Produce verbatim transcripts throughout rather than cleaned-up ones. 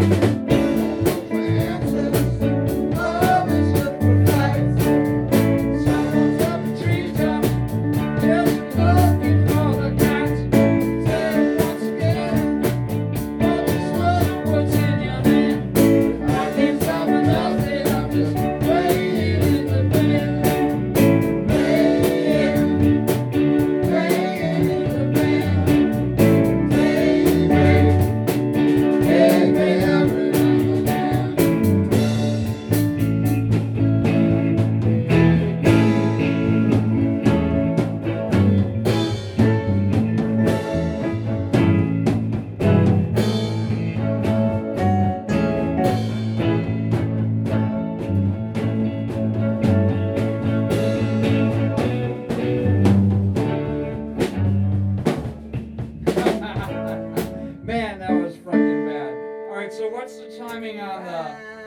Man, that was fucking bad. All right, so what's the timing on the?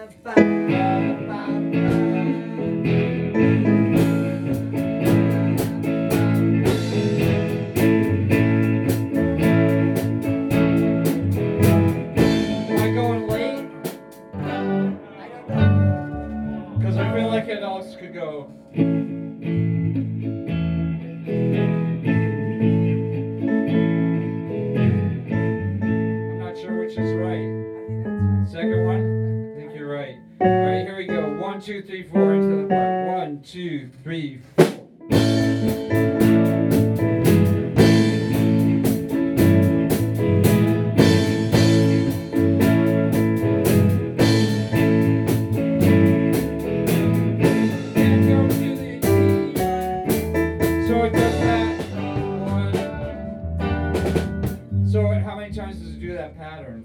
Am I going late? Because I feel like it else could go. Second one? I think you're right. All right, here we go. One, two, three, four into the part. One, two, three, four. And go to the E. So it goes.